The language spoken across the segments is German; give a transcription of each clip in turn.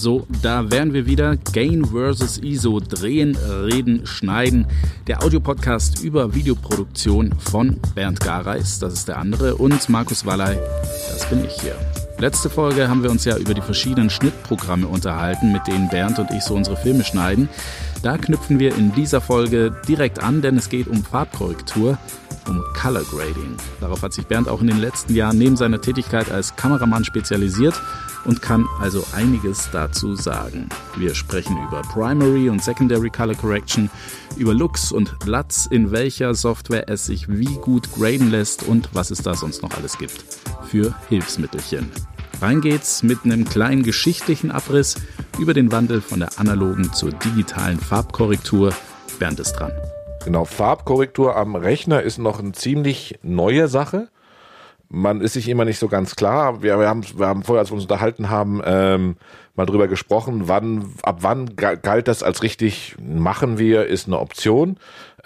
So, da wären wir wieder. Gain vs. ISO, drehen, reden, schneiden. Der Audiopodcast über Videoproduktion von Bernd Gareis, das ist der andere, und Markus Wallay, das bin ich hier. Letzte Folge haben wir uns ja über die verschiedenen Schnittprogramme unterhalten, mit denen Bernd und ich so unsere Filme schneiden. Da knüpfen wir in dieser Folge direkt an, denn es geht um Farbkorrektur, um Color Grading. Darauf hat sich Bernd auch in den letzten Jahren neben seiner Tätigkeit als Kameramann spezialisiert und kann also einiges dazu sagen. Wir sprechen über Primary und Secondary Color Correction, über Lux und LUTs, in welcher Software es sich wie gut graden lässt und was es da sonst noch alles gibt für Hilfsmittelchen. Rein geht's mit einem kleinen geschichtlichen Abriss über den Wandel von der analogen zur digitalen Farbkorrektur. Bernd ist dran. Genau, Farbkorrektur am Rechner ist noch eine ziemlich neue Sache. Man ist sich immer nicht so ganz klar. Wir haben vorher, als wir uns unterhalten haben, mal drüber gesprochen, ab wann galt das als richtig machen wir, ist eine Option.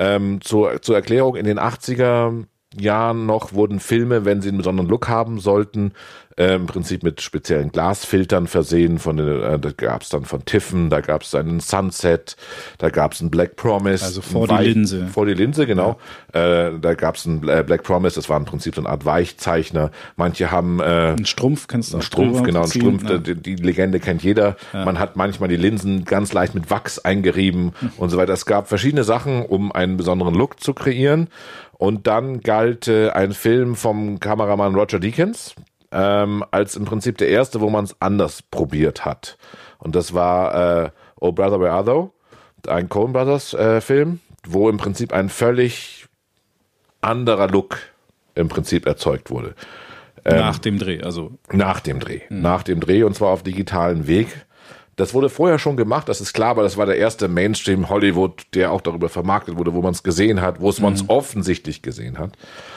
Zur Erklärung, in den 80er Jahren noch wurden Filme, wenn sie einen besonderen Look haben sollten, im Prinzip mit speziellen Glasfiltern versehen. Da gab es dann von Tiffen, da gab es einen Sunset, da gab es einen Black Promise. Also vor die Linse. Vor die Linse, genau. Ja. Da gab es einen Black Promise, das war im Prinzip so eine Art Weichzeichner. Manche haben einen Strumpf, kennst du auch? Einen Strumpf, ja. Die Legende kennt jeder. Ja. Man hat manchmal die Linsen ganz leicht mit Wachs eingerieben und so weiter. Es gab verschiedene Sachen, um einen besonderen Look zu kreieren. Und dann galt ein Film vom Kameramann Roger Deakins als im Prinzip der erste, wo man es anders probiert hat. Und das war Oh Brother Where Art Thou, ein Coen Brothers Film, wo im Prinzip ein völlig anderer Look im Prinzip erzeugt wurde. Nach dem Dreh, also. Nach dem Dreh und zwar auf digitalen Weg. Das wurde vorher schon gemacht, das ist klar, aber das war der erste Mainstream-Hollywood, der auch darüber vermarktet wurde, wo man es gesehen hat, wo man es offensichtlich gesehen hat,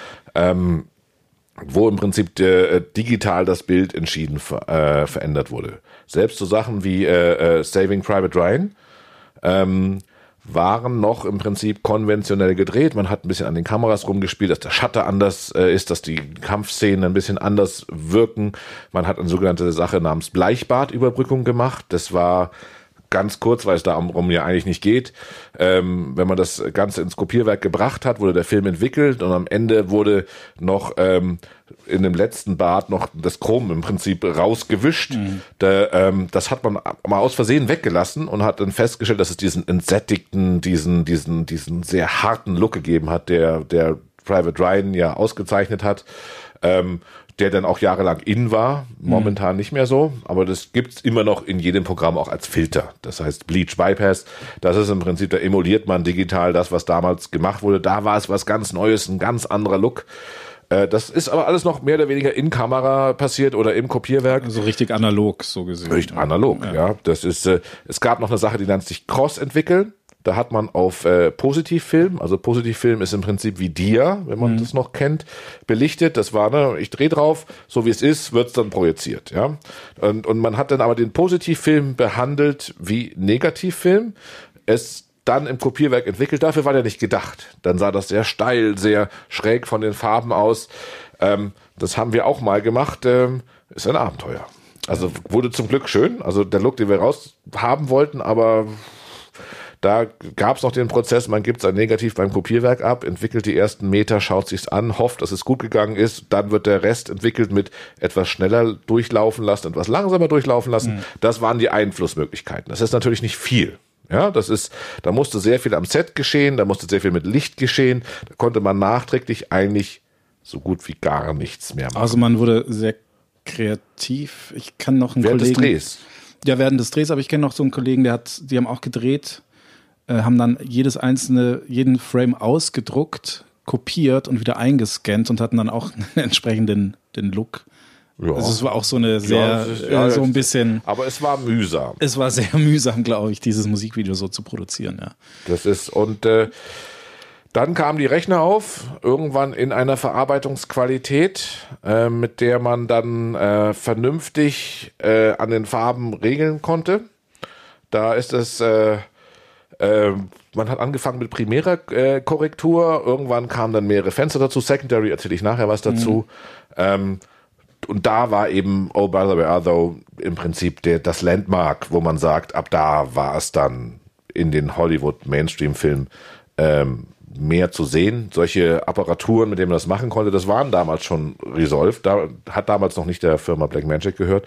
wo im Prinzip digital das Bild entschieden verändert wurde. Selbst so Sachen wie Saving Private Ryan waren noch im Prinzip konventionell gedreht. Man hat ein bisschen an den Kameras rumgespielt, dass der Shutter anders ist, dass die Kampfszenen ein bisschen anders wirken. Man hat eine sogenannte Sache namens Bleichbadüberbrückung gemacht. Das war ganz kurz, weil es darum ja eigentlich nicht geht. Wenn man das Ganze ins Kopierwerk gebracht hat, wurde der Film entwickelt und am Ende wurde noch in dem letzten Bad noch das Chrom im Prinzip rausgewischt. Das hat man mal aus Versehen weggelassen und hat dann festgestellt, dass es diesen entsättigten, diesen sehr harten Look gegeben hat, der Private Ryan ja ausgezeichnet hat. Der dann auch jahrelang in war, momentan nicht mehr so, aber das gibt's immer noch in jedem Programm auch als Filter. Das heißt Bleach Bypass, das ist im Prinzip, da emuliert man digital das, was damals gemacht wurde. Da war es was ganz Neues, ein ganz anderer Look. Das ist aber alles noch mehr oder weniger in Kamera passiert oder im Kopierwerk. Also richtig analog, so gesehen. Richtig analog, ja. Das ist, es gab noch eine Sache, die nennt sich Cross entwickeln. Da hat man auf Positivfilm, also Positivfilm ist im Prinzip wie Dia, wenn man das noch kennt, belichtet. Das war, ich drehe drauf, so wie es ist, wird's dann projiziert, ja. Und man hat dann aber den Positivfilm behandelt wie Negativfilm. Es dann im Kopierwerk entwickelt, dafür war der nicht gedacht. Dann sah das sehr steil, sehr schräg von den Farben aus. Das haben wir auch mal gemacht. Ist ein Abenteuer. Also wurde zum Glück schön. Also der Look, den wir raus haben wollten, aber da gab es noch den Prozess, man gibt sein Negativ beim Kopierwerk ab, entwickelt die ersten Meter, schaut sich's an, hofft, dass es gut gegangen ist, dann wird der Rest entwickelt mit etwas schneller durchlaufen lassen, etwas langsamer durchlaufen lassen. Das waren die Einflussmöglichkeiten. Das ist natürlich nicht viel. Ja, da musste sehr viel am Set geschehen, da musste sehr viel mit Licht geschehen, da konnte man nachträglich eigentlich so gut wie gar nichts mehr machen. Also man wurde sehr kreativ. Ich kann noch einen Während Kollegen... des Drehs? Ja, während des Drehs, aber ich kenne noch so einen Kollegen, die haben auch gedreht, haben dann jeden Frame ausgedruckt, kopiert und wieder eingescannt und hatten dann auch entsprechend den Look. Ja. Also es war auch so eine sehr, so ein bisschen... Aber es war mühsam. Es war sehr mühsam, glaube ich, dieses Musikvideo so zu produzieren, ja. Das ist, und dann kamen die Rechner auf, irgendwann in einer Verarbeitungsqualität, mit der man dann vernünftig an den Farben regeln konnte. Da ist es... man hat angefangen mit Primera-Korrektur, irgendwann kamen dann mehrere Fenster dazu, Secondary erzähle ich nachher was dazu. da war eben Oh Brother Where Art Thou im Prinzip das Landmark, wo man sagt, ab da war es dann in den Hollywood-Mainstream-Filmen mehr zu sehen. Solche Apparaturen, mit denen man das machen konnte, das waren damals schon Resolve. Da hat damals noch nicht der Firma Blackmagic gehört.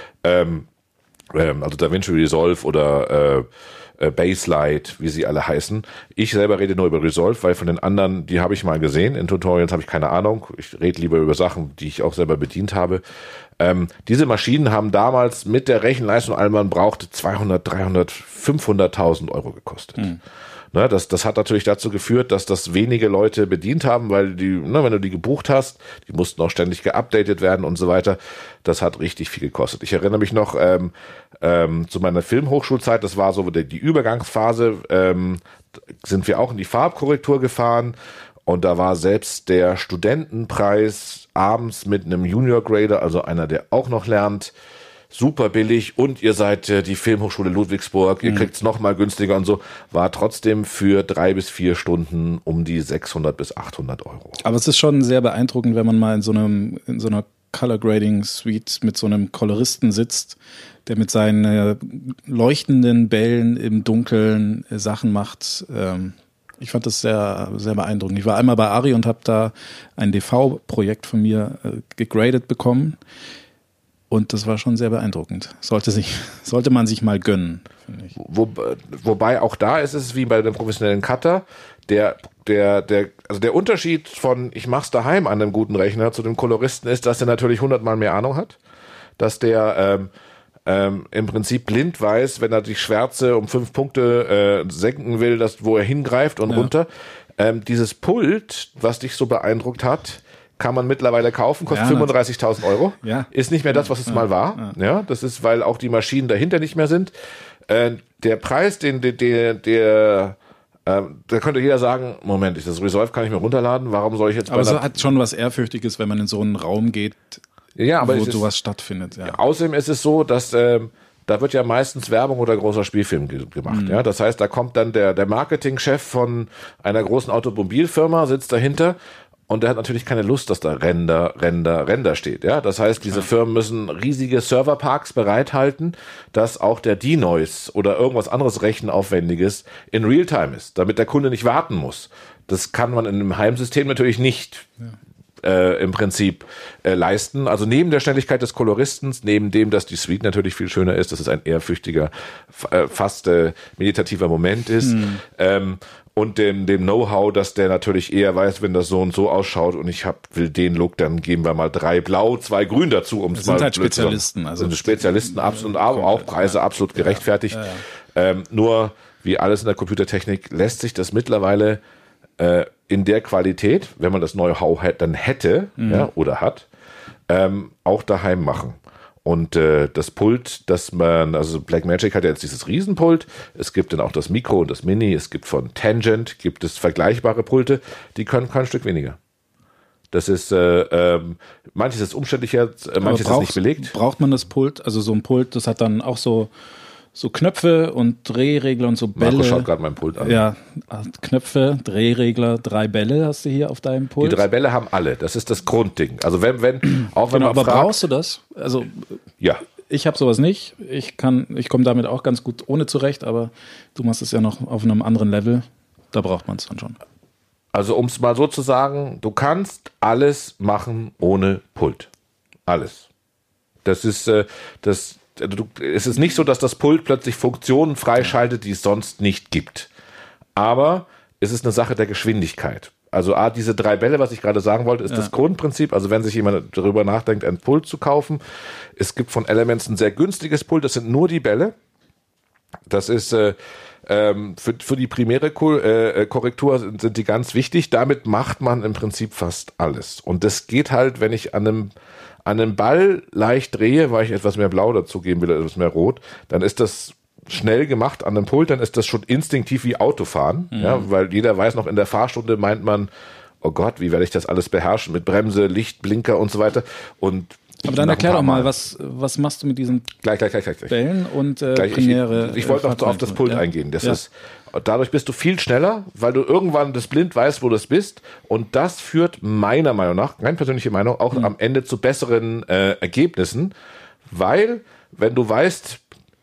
Also DaVinci Resolve oder Baselight, wie sie alle heißen. Ich selber rede nur über Resolve, weil von den anderen, die habe ich mal gesehen. In Tutorials habe ich keine Ahnung. Ich rede lieber über Sachen, die ich auch selber bedient habe. Diese Maschinen haben damals mit der Rechenleistung, all man brauchte, 200, 300, 500.000 Euro gekostet. Ne, das hat natürlich dazu geführt, dass das wenige Leute bedient haben, weil wenn du die gebucht hast, die mussten auch ständig geupdatet werden und so weiter. Das hat richtig viel gekostet. Ich erinnere mich noch zu meiner Filmhochschulzeit, das war so die Übergangsphase, sind wir auch in die Farbkorrektur gefahren und da war selbst der Studentenpreis abends mit einem Junior Grader, also einer, der auch noch lernt, super billig und ihr seid die Filmhochschule Ludwigsburg, ihr kriegt's noch mal günstiger und so, war trotzdem für 3 bis 4 Stunden um die 600 bis 800 Euro. Aber es ist schon sehr beeindruckend, wenn man mal in so einer Color Grading Suite mit so einem Koloristen sitzt, der mit seinen leuchtenden Bällen im Dunkeln Sachen macht. Ich fand das sehr, sehr beeindruckend. Ich war einmal bei Ari und habe da ein DV-Projekt von mir gegradet bekommen. Und das war schon sehr beeindruckend. Sollte man sich mal gönnen, finde ich. Wobei auch da ist es wie bei dem professionellen Cutter, also der Unterschied von ich mach's daheim an einem guten Rechner zu dem Koloristen ist, dass der natürlich 100-mal mehr Ahnung hat, dass der im Prinzip blind weiß, wenn er die Schwärze um 5 Punkte senken will, wo er hingreift und runter. Dieses Pult, was dich so beeindruckt hat, kann man mittlerweile kaufen, kostet 35.000 Euro. Ja. Ist nicht mehr das, was es mal war. Ja, das ist, weil auch die Maschinen dahinter nicht mehr sind. Der Preis, da könnte jeder sagen, Moment, das Resolve kann ich mir runterladen, warum soll ich jetzt... Aber es hat schon was Ehrfürchtiges, wenn man in so einen Raum geht, wo sowas stattfindet. Ja. Außerdem ist es so, dass da wird ja meistens Werbung oder großer Spielfilm gemacht. Ja, das heißt, da kommt dann der Marketingchef von einer großen Automobilfirma, sitzt dahinter. Und der hat natürlich keine Lust, dass da Render steht. Ja, das heißt, diese Firmen müssen riesige Serverparks bereithalten, dass auch der Denoise oder irgendwas anderes Rechenaufwendiges in Realtime ist, damit der Kunde nicht warten muss. Das kann man in einem Heimsystem natürlich nicht im Prinzip leisten. Also neben der Schnelligkeit des Koloristens, neben dem, dass die Suite natürlich viel schöner ist, dass es ein ehrfürchtiger, fast meditativer Moment ist, und dem Know-how, dass der natürlich eher weiß, wenn das so und so ausschaut und ich will den Look, dann geben wir mal 3 Blau, 2 Grün dazu, um es mal halt Spezialisten. Also sind Spezialisten absolut, aber auch Preise absolut gerechtfertigt. Nur, wie alles in der Computertechnik, lässt sich das mittlerweile in der Qualität, wenn man das Know-how dann hätte oder hat, auch daheim machen. Und das Pult, also Blackmagic hat ja jetzt dieses Riesenpult, es gibt dann auch das Micro und das Mini, es gibt von Tangent, gibt es vergleichbare Pulte, die können kein Stück weniger. Das ist, manches ist umständlicher, manches ist nicht belegt. Braucht man das Pult, also so ein Pult, das hat dann auch so Knöpfe und Drehregler und so Bälle. Marco schaut gerade mein Pult an. Ja, Knöpfe, Drehregler, 3 Bälle hast du hier auf deinem Pult. Die 3 Bälle haben alle, das ist das Grundding. Also wenn aber brauchst du das? Also ja. Ich habe sowas nicht. Ich komme damit auch ganz gut ohne zurecht, aber du machst es ja noch auf einem anderen Level. Da braucht man es dann schon. Also um es mal so zu sagen, du kannst alles machen ohne Pult. Alles. Das ist es ist nicht so, dass das Pult plötzlich Funktionen freischaltet, die es sonst nicht gibt. Aber es ist eine Sache der Geschwindigkeit. Also diese 3 Bälle, was ich gerade sagen wollte, ist das Grundprinzip. Also wenn sich jemand darüber nachdenkt, ein Pult zu kaufen, es gibt von Elements ein sehr günstiges Pult, das sind nur die Bälle. Das ist für die primäre Korrektur sind die ganz wichtig. Damit macht man im Prinzip fast alles. Und das geht halt, wenn ich an einem Ball leicht drehe, weil ich etwas mehr Blau dazugeben will, etwas mehr Rot, dann ist das schnell gemacht an einem Pult, dann ist das schon instinktiv wie Autofahren, weil jeder weiß noch, in der Fahrstunde meint man, oh Gott, wie werde ich das alles beherrschen mit Bremse, Licht, Blinker und so weiter. Und Aber dann erklär doch mal, was machst du mit diesen gleich. Bällen und Premiere? Ich wollte noch auf das Pult eingehen. Dadurch bist du viel schneller, weil du irgendwann das blind weißt, wo du bist. Und das führt meiner Meinung nach, meine persönliche Meinung, auch am Ende zu besseren Ergebnissen. Weil, wenn du weißt,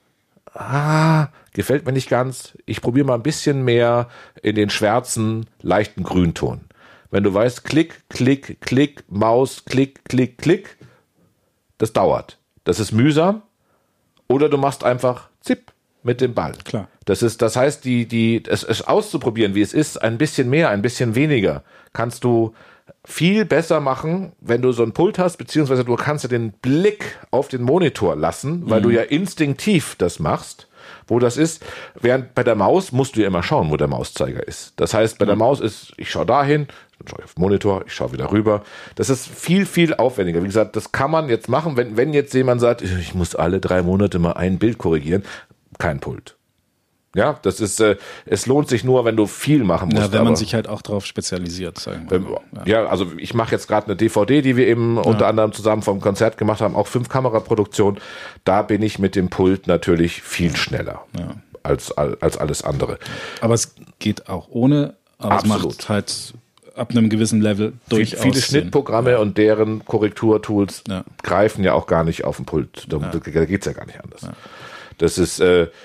gefällt mir nicht ganz, ich probiere mal ein bisschen mehr in den schwarzen, leichten Grünton. Wenn du weißt, Klick, Klick, Klick, Maus, Klick, Klick, Klick, das dauert. Das ist mühsam. Oder du machst einfach Zip mit dem Ball. Klar. Das heißt, es auszuprobieren, wie es ist, ein bisschen mehr, ein bisschen weniger, kannst du viel besser machen, wenn du so ein Pult hast, beziehungsweise du kannst ja den Blick auf den Monitor lassen, weil du ja instinktiv das machst, wo das ist. Während bei der Maus musst du ja immer schauen, wo der Mauszeiger ist. Das heißt, bei der Maus ist, ich schaue dahin, dann schaue ich auf den Monitor, ich schaue wieder rüber. Das ist viel, viel aufwendiger. Wie gesagt, das kann man jetzt machen, wenn jetzt jemand sagt, ich muss alle 3 Monate mal ein Bild korrigieren, kein Pult. Ja, das ist, es lohnt sich nur, wenn du viel machen musst. Ja, wenn man sich halt auch drauf spezialisiert, sagen wir mal. Ja, also ich mache jetzt gerade eine DVD, die wir eben unter anderem zusammen vom Konzert gemacht haben, auch 5-Kamera-Produktion. Da bin ich mit dem Pult natürlich viel schneller als alles andere. Aber es geht auch ohne, aber Absolut. Es macht halt ab einem gewissen Level durchaus Viele Schnittprogramme und deren Korrekturtools greifen ja auch gar nicht auf den Pult. Da geht's ja gar nicht anders. Ja. Das ist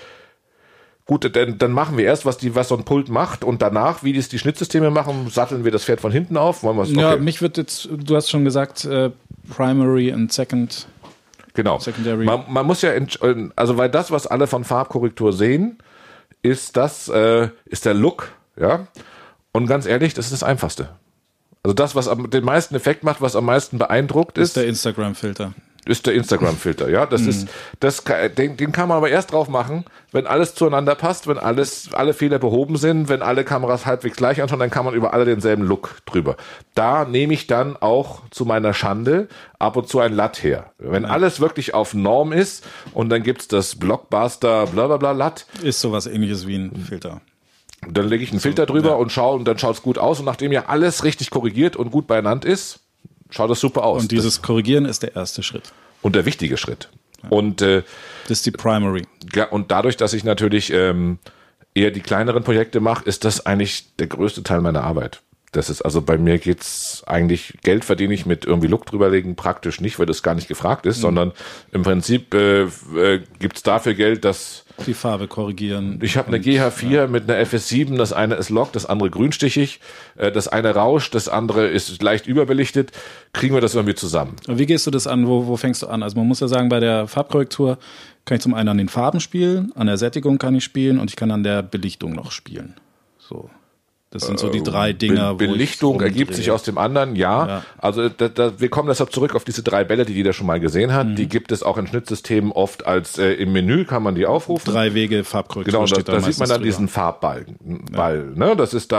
gut, dann machen wir erst, was so ein Pult macht und danach, wie das die Schnittsysteme machen, satteln wir das Pferd von hinten auf. Wollen wir es? Ja, mich wird jetzt, du hast schon gesagt, Primary und Second. Genau. Secondary. Man muss ja, also weil das, was alle von Farbkorrektur sehen, ist der Look, ja. Und ganz ehrlich, das ist das Einfachste. Also das, was den meisten Effekt macht, was am meisten beeindruckt, ist der Instagram-Filter. Ist der Instagram-Filter, ja. Den kann man aber erst drauf machen, wenn alles zueinander passt, wenn alle Fehler behoben sind, wenn alle Kameras halbwegs gleich anschauen, dann kann man über alle denselben Look drüber. Da nehme ich dann auch zu meiner Schande ab und zu ein LUT her. Wenn alles wirklich auf Norm ist und dann gibt's das Blockbuster blablabla LUT. Ist sowas ähnliches wie ein Filter. Dann lege ich einen Filter drüber und schaue und dann schaut's gut aus und nachdem ja alles richtig korrigiert und gut beieinander ist, schaut das super aus. Und dieses Korrigieren ist der erste Schritt. Und der wichtige Schritt. Ja. Und das ist die Primary. Ja, und dadurch, dass ich natürlich eher die kleineren Projekte mache, ist das eigentlich der größte Teil meiner Arbeit. Das ist, also bei mir geht's eigentlich, Geld verdiene ich mit irgendwie Look drüberlegen praktisch nicht, weil das gar nicht gefragt ist, sondern im Prinzip gibt's dafür Geld, dass die Farbe korrigieren. Ich habe eine GH4 mit einer FS7, das eine ist Lock, das andere grünstichig, das eine rauscht, das andere ist leicht überbelichtet. Kriegen wir das irgendwie zusammen? Und wie gehst du das an? Wo fängst du an? Also man muss ja sagen, bei der Farbkorrektur kann ich zum einen an den Farben spielen, an der Sättigung kann ich spielen und ich kann an der Belichtung noch spielen. So. Das sind so die 3 Dinger. Belichtung ergibt sich aus dem anderen, ja. Also wir kommen deshalb zurück auf diese 3 Bälle, die jeder schon mal gesehen hat. Die gibt es auch in Schnittsystemen oft als im Menü kann man die aufrufen. 3 Wege Farbkorrektur. Genau, da sieht man dann diesen Farbbalken. Ne? Das ist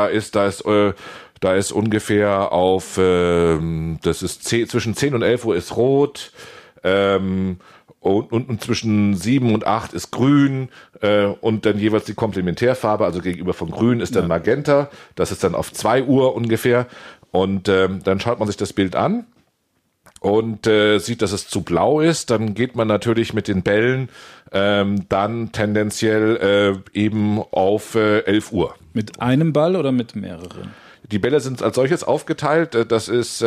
da ist ungefähr auf das ist zwischen 10 und 11 Uhr ist rot. Und zwischen 7 und 8 ist grün und dann jeweils die Komplementärfarbe, also gegenüber von grün ist dann Magenta, das ist dann auf 2 Uhr ungefähr und dann schaut man sich das Bild an und sieht, dass es zu blau ist, dann geht man natürlich mit den Bällen dann tendenziell eben auf 11 Uhr. Mit einem Ball oder mit mehreren? Die Bälle sind als solches aufgeteilt, das ist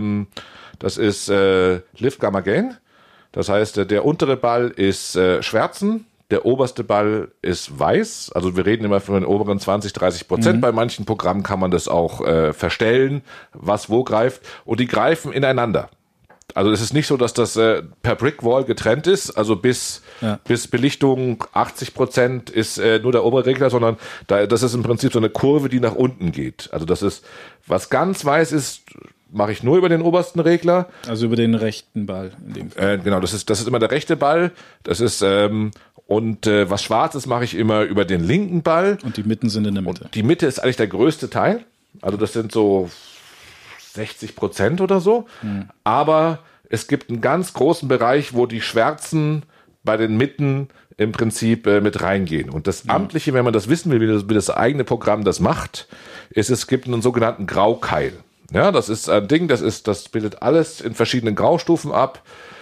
Lift Gamma Gain. Das heißt, der untere Ball ist schwärzen, der oberste Ball ist weiß. Also wir reden immer von den oberen 20-30%. Bei manchen Programmen kann man das auch verstellen, was wo greift. Und die greifen ineinander. Also es ist nicht so, dass das per Brickwall getrennt ist. Also bis Belichtung 80% ist nur der obere Regler, sondern das ist im Prinzip so eine Kurve, die nach unten geht. Also das ist, was ganz weiß ist, mache ich nur über den obersten Regler. Also über den rechten Ball in dem Fall. Genau, das ist immer der rechte Ball. Das ist was Schwarzes mache ich immer über den linken Ball. Und die Mitten sind in der Mitte. Und die Mitte ist eigentlich der größte Teil. Also das sind so 60% oder so. Aber es gibt einen ganz großen Bereich, wo die Schwärzen bei den Mitten im Prinzip mit reingehen. Und das Amtliche, wenn man das wissen will, wie das eigene Programm das macht, ist, es gibt einen sogenannten Graukeil. Ja, das ist ein Ding, das bildet alles in verschiedenen Graustufen ab.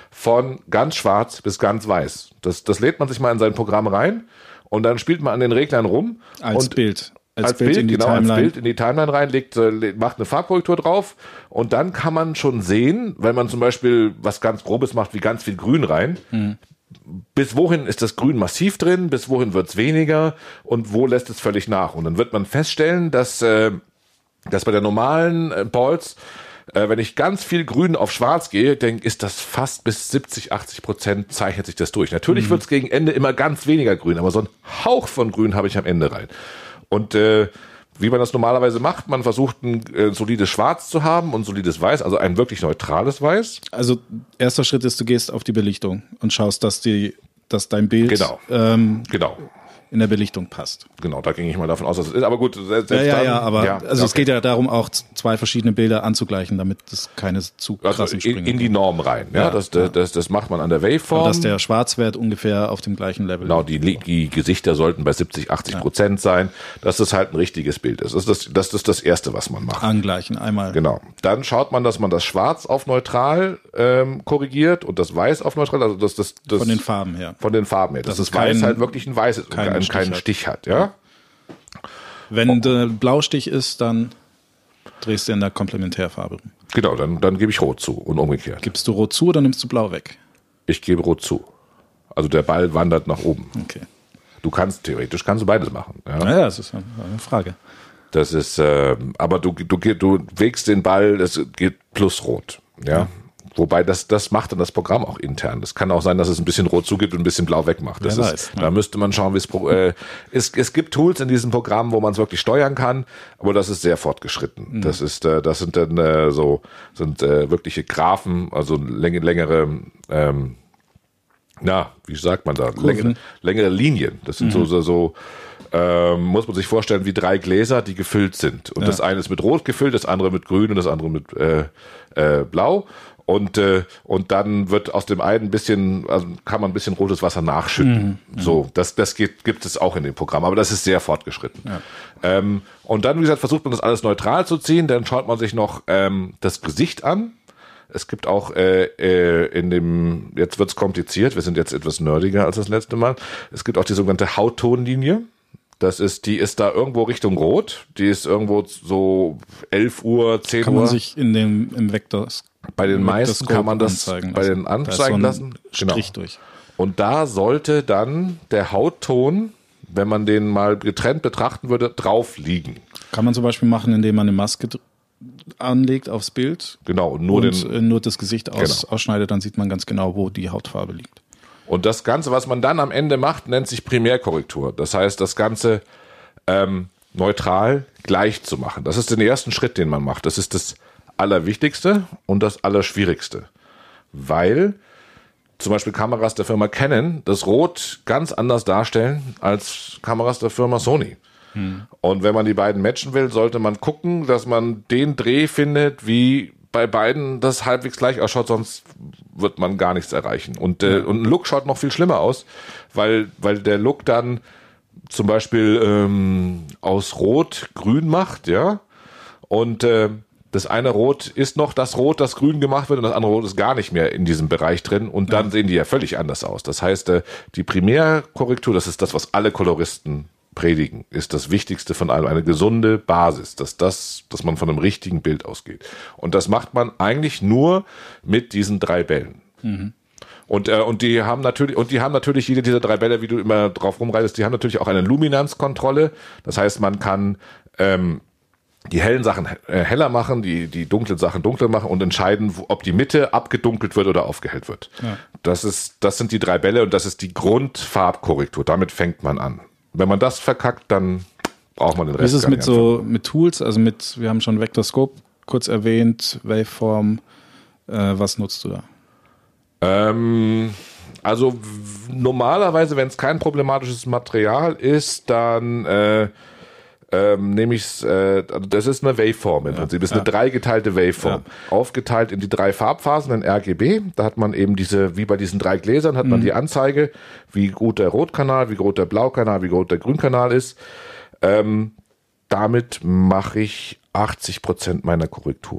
von ganz schwarz bis ganz weiß. Das lädt man sich mal in sein Programm rein und dann spielt man an den Reglern rum. Als Bild Als Bild in die Timeline rein, macht eine Farbkorrektur drauf und dann kann man schon sehen, wenn man zum Beispiel was ganz Grobes macht, wie ganz viel Grün rein, bis wohin ist das Grün massiv drin, bis wohin wird es weniger und wo lässt es völlig nach. Und dann wird man feststellen, dass bei der normalen Balls, wenn ich ganz viel Grün auf Schwarz gehe, ist das fast bis 70-80% zeichnet sich das durch. Natürlich wird es gegen Ende immer ganz weniger Grün, aber so ein Hauch von Grün habe ich am Ende rein. Und wie man das normalerweise macht, man versucht ein solides Schwarz zu haben und solides Weiß, also ein wirklich neutrales Weiß. Also erster Schritt ist, du gehst auf die Belichtung und schaust, dass dein Bild genau. in der Belichtung passt. Genau, da ging ich mal davon aus, dass es ist. Aber gut, selbst es geht ja darum, auch zwei verschiedene Bilder anzugleichen, damit es keine zu krassen Sprünge in die Norm rein. Ja, das macht man an der Waveform. Und dass der Schwarzwert ungefähr auf dem gleichen Level ist. Genau, die Gesichter sollten bei 70-80% sein, dass das halt ein richtiges Bild ist. Das ist das Erste, was man macht. Angleichen, einmal. Genau. Dann schaut man, dass man das Schwarz auf neutral korrigiert und das Weiß auf neutral. Also das von den Farben her. Dass das Weiß halt wirklich ein Weiß ist. Keinen Stich hat, ja. Wenn der Blaustich ist, dann drehst du in der Komplementärfarbe rum. Genau, dann gebe ich Rot zu und umgekehrt. Gibst du Rot zu oder nimmst du Blau weg? Ich gebe Rot zu. Also der Ball wandert nach oben. Okay. Theoretisch kannst du beides machen. Ja, naja, das ist eine Frage. Das ist, aber du wägst den Ball, es geht plus Rot, ja. Wobei das macht dann das Programm auch intern. Das kann auch sein, dass es ein bisschen Rot zugibt und ein bisschen Blau wegmacht. Da müsste man schauen, wie es gibt Tools in diesem Programm, wo man es wirklich steuern kann, aber das ist sehr fortgeschritten. Das sind dann wirkliche Graphen, also längere, wie sagt man da? Längere Linien. Das sind muss man sich vorstellen, wie 3 Gläser, die gefüllt sind. Und das eine ist mit Rot gefüllt, das andere mit Grün und das andere mit Blau. Und dann wird aus dem einen kann man ein bisschen rotes Wasser nachschütten. Das gibt es auch in dem Programm, aber das ist sehr fortgeschritten. Ja. Und dann, wie gesagt, versucht man das alles neutral zu ziehen, dann schaut man sich noch das Gesicht an. Es gibt auch jetzt wird's kompliziert, wir sind jetzt etwas nerdiger als das letzte Mal, es gibt auch die sogenannte Hauttonlinie. Die ist da irgendwo Richtung Rot. Die ist irgendwo so 11 Uhr, 10 Uhr. Kann man sich im Vektorscope bei den meisten kann man das bei den anzeigen lassen. Strich durch. Und da sollte dann der Hautton, wenn man den mal getrennt betrachten würde, drauf liegen. Kann man zum Beispiel machen, indem man eine Maske anlegt aufs Bild. Genau. Und nur das Gesicht ausschneidet, dann sieht man ganz genau, wo die Hautfarbe liegt. Und das Ganze, was man dann am Ende macht, nennt sich Primärkorrektur. Das heißt, das Ganze neutral gleich zu machen. Das ist der erste Schritt, den man macht. Das ist das Allerwichtigste und das Allerschwierigste. Weil zum Beispiel Kameras der Firma Canon das Rot ganz anders darstellen als Kameras der Firma Sony. Und wenn man die beiden matchen will, sollte man gucken, dass man den Dreh findet, wie bei beiden das halbwegs gleich ausschaut, sonst wird man gar nichts erreichen. Und ein Look schaut noch viel schlimmer aus, weil der Look dann zum Beispiel aus Rot grün macht, ja. Und das eine Rot ist noch das Rot, das grün gemacht wird, und das andere Rot ist gar nicht mehr in diesem Bereich drin. Und dann sehen die ja völlig anders aus. Das heißt, die Primärkorrektur, das ist das, was alle Koloristen predigen, ist das Wichtigste von allem, eine gesunde Basis, dass man von einem richtigen Bild ausgeht. Und das macht man eigentlich nur mit diesen 3 Bällen. Und die haben natürlich jede dieser 3 Bälle, wie du immer drauf rumreitest, die haben natürlich auch eine Luminanzkontrolle. Das heißt, man kann die hellen Sachen heller machen, die dunklen Sachen dunkler machen und entscheiden, ob die Mitte abgedunkelt wird oder aufgehellt wird. Ja. Das sind die 3 Bälle und das ist die Grundfarbkorrektur. Damit fängt man an. Wenn man das verkackt, dann braucht man den Rest. Wie ist es mit Tools, also wir haben schon Vektorscope kurz erwähnt, Waveform, was nutzt du da? Also normalerweise, wenn es kein problematisches Material ist, dann nehme ich das ist eine Waveform im Prinzip. Das ist eine 3-geteilte Waveform. Ja. Aufgeteilt in die 3 Farbphasen in RGB. Da hat man eben wie bei diesen 3 Gläsern, hat man die Anzeige, wie gut der Rotkanal, wie groß der Blaukanal, wie groß der Grünkanal ist. Damit mache ich 80% meiner Korrekturen.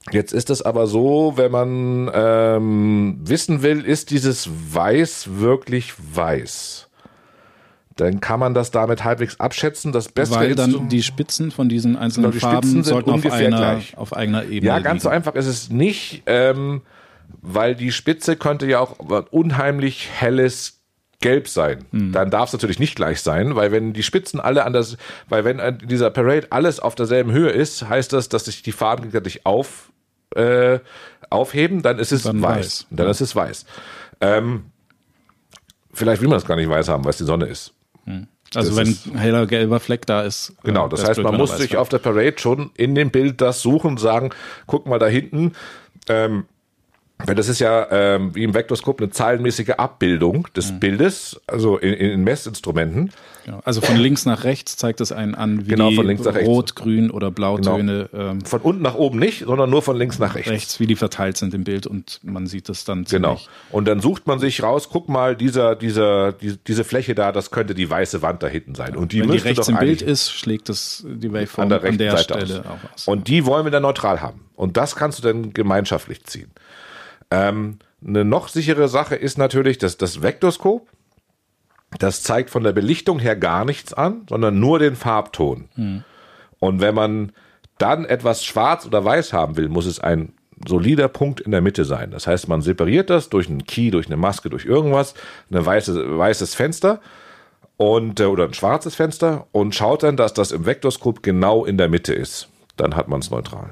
Jetzt ist es aber so, wenn man wissen will, ist dieses Weiß wirklich weiß? Dann kann man das damit halbwegs abschätzen. Das Beste Weil dann die Spitzen von diesen einzelnen Farben sollten auf einer Ebene Ja, ganz so liegen. einfach ist es nicht, weil die Spitze könnte ja auch unheimlich helles Gelb sein. Dann darf es natürlich nicht gleich sein, weil wenn die Spitzen alle weil wenn in dieser Parade alles auf derselben Höhe ist, heißt das, dass sich die Farben gegenseitig aufheben, dann ist es Dann weiß. Dann ja. ist es weiß. Vielleicht will man es gar nicht weiß haben, weil es die Sonne ist. Also das wenn ist- ein heller gelber Fleck da ist. Genau, das heißt, man muss sich auf der Parade schon in dem Bild das suchen und sagen, guck mal da hinten, weil das ist ja wie im Vektorskop eine zahlenmäßige Abbildung des Bildes, also in Messinstrumenten. Genau. Also von links nach rechts zeigt es einen an, wie Genau, die von links nach rechts. Rot, Grün oder Blautöne Von unten nach oben nicht, sondern nur von links nach rechts. wie die verteilt sind im Bild und man sieht das dann Genau. ziemlich. Und dann sucht man sich raus, guck mal, diese Fläche da, das könnte die weiße Wand da hinten sein. Und die Wenn die müsste rechts doch im Bild eigentlich ist, schlägt es die Waveform an der rechten Seite Stelle aus. auch aus. Und die wollen wir dann neutral haben. Und das kannst du dann gemeinschaftlich ziehen. Eine noch sichere Sache ist natürlich, dass das Vektorskop, das zeigt von der Belichtung her gar nichts an, sondern nur den Farbton. Und wenn man dann etwas schwarz oder weiß haben will, muss es ein solider Punkt in der Mitte sein. Das heißt, man separiert das durch einen Key, durch eine Maske, durch irgendwas, ein weißes Fenster oder ein schwarzes Fenster und schaut dann, dass das im Vektorskop genau in der Mitte ist. Dann hat man es neutral.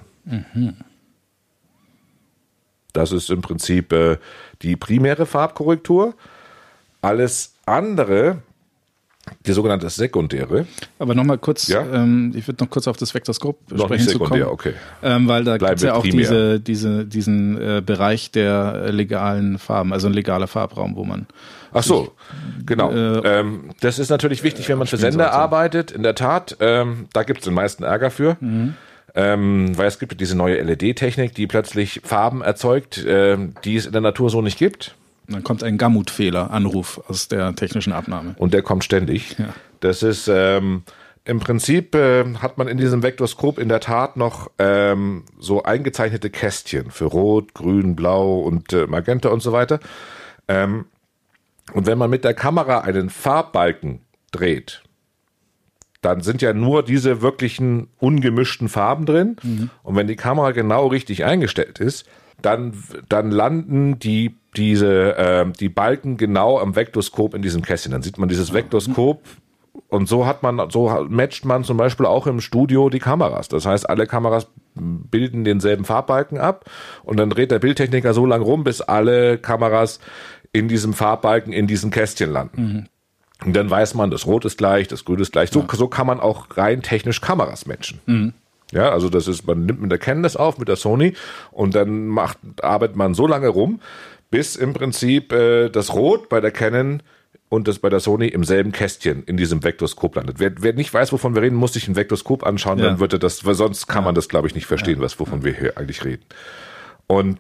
Das ist im Prinzip die primäre Farbkorrektur. Alles andere, die sogenannte sekundäre. Aber nochmal kurz, Ja? ich würde noch kurz auf das Vektorskop Noch nicht sprechen zu sekundär, kommen. okay. Weil da Bleiben gibt es ja wir auch primär. diesen Bereich der legalen Farben, also ein legaler Farbraum, wo man Ach so, genau. Das ist natürlich wichtig, wenn man für Sender arbeitet. In der Tat, da gibt es den meisten Ärger für. Weil es gibt diese neue LED-Technik, die plötzlich Farben erzeugt, die es in der Natur so nicht gibt. dann kommt ein Gamut-Fehler-Anruf aus der technischen Abnahme. Und der kommt ständig. Ja. Das ist im Prinzip hat man in diesem Vektorskop in der Tat noch so eingezeichnete Kästchen für Rot, Grün, Blau und Magenta und so weiter. Und wenn man mit der Kamera einen Farbbalken dreht, dann sind ja nur diese wirklichen ungemischten Farben drin. Und wenn die Kamera genau richtig eingestellt ist, dann landen die Balken genau am Vektorskop in diesem Kästchen. Dann sieht man dieses Vektorskop und so matcht man zum Beispiel auch im Studio die Kameras. Das heißt, alle Kameras bilden denselben Farbbalken ab und dann dreht der Bildtechniker so lange rum, bis alle Kameras in diesem Farbbalken in diesen Kästchen landen. Und dann weiß man, das Rot ist gleich, das Grün ist gleich. So kann man auch rein technisch Kameras matchen. Ja, also man nimmt mit der Canon das auf, mit der Sony und dann arbeitet man so lange rum, bis im Prinzip das Rot bei der Canon und das bei der Sony im selben Kästchen in diesem Vektorskop landet. Wer nicht weiß, wovon wir reden, muss sich ein Vektorskop anschauen, dann wird er das, weil sonst kann man das, glaube ich, nicht verstehen, wovon wir hier eigentlich reden. Und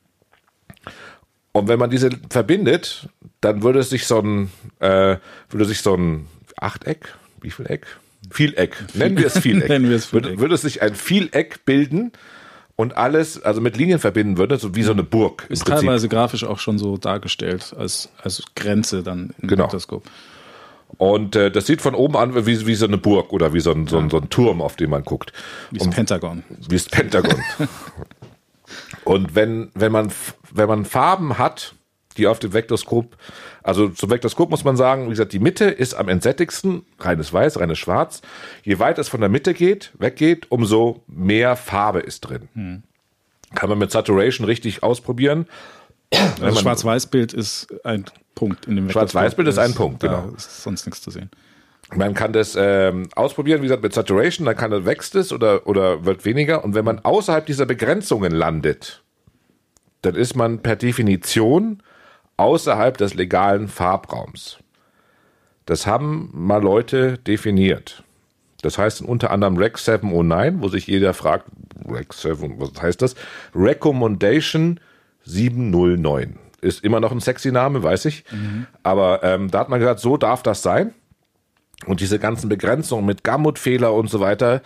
wenn man diese verbindet, dann würde sich so ein Achteck, wie viel Eck? Vieleck. Nennen wir es Vieleck. Würde es sich ein Vieleck bilden und alles, also mit Linien verbinden würde, so wie so eine Burg. Ist teilweise grafisch auch schon so dargestellt als Grenze dann im Vektorskop. Und das sieht von oben an wie so eine Burg oder wie so ein Turm, auf den man guckt. Wie das Pentagon. Wie das Pentagon. Und wenn man Farben hat, die auf dem Vektorskop, also zum Vektorskop muss man sagen, wie gesagt, die Mitte ist am entsättigsten, reines Weiß, reines Schwarz. Je weiter es von der Mitte weggeht, umso mehr Farbe ist drin. Kann man mit Saturation richtig ausprobieren. Also Schwarz-Weiß-Bild ist ein Punkt in dem Vektorskop. Schwarz-Weiß-Bild ist ein Punkt, genau. Da ist sonst nichts zu sehen. Man kann das ausprobieren, wie gesagt, mit Saturation, dann wächst es oder wird weniger. Und wenn man außerhalb dieser Begrenzungen landet, dann ist man per Definition außerhalb des legalen Farbraums. Das haben mal Leute definiert. Das heißt unter anderem Rec 709, wo sich jeder fragt, Rec 7, was heißt das? Recommendation 709. Ist immer noch ein sexy Name, weiß ich. Aber da hat man gesagt, so darf das sein. Und diese ganzen Begrenzungen mit Gamut-Fehler und so weiter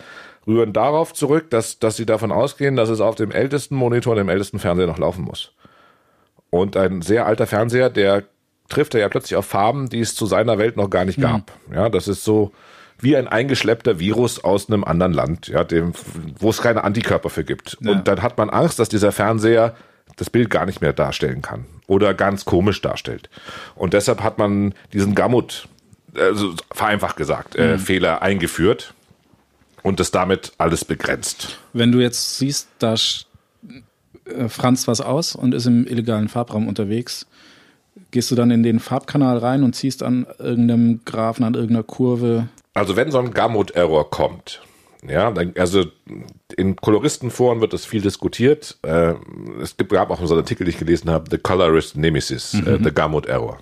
rühren darauf zurück, dass sie davon ausgehen, dass es auf dem ältesten Monitor und dem ältesten Fernseher noch laufen muss. Und ein sehr alter Fernseher, der trifft ja plötzlich auf Farben, die es zu seiner Welt noch gar nicht gab. Ja, das ist so wie ein eingeschleppter Virus aus einem anderen Land, ja, wo es keine Antikörper für gibt. Ja. Und dann hat man Angst, dass dieser Fernseher das Bild gar nicht mehr darstellen kann oder ganz komisch darstellt. Und deshalb hat man diesen Gamut, also vereinfacht gesagt, Fehler eingeführt und das damit alles begrenzt. Wenn du jetzt siehst, da franzt was aus und ist im illegalen Farbraum unterwegs, gehst du dann in den Farbkanal rein und ziehst an irgendeinem Graphen, an irgendeiner Kurve? Also wenn so ein Gamut-Error kommt, ja, also in Koloristenforen wird das viel diskutiert. Es gab auch so einen Artikel, den ich gelesen habe, The Colorist Nemesis, The Gamut-Error.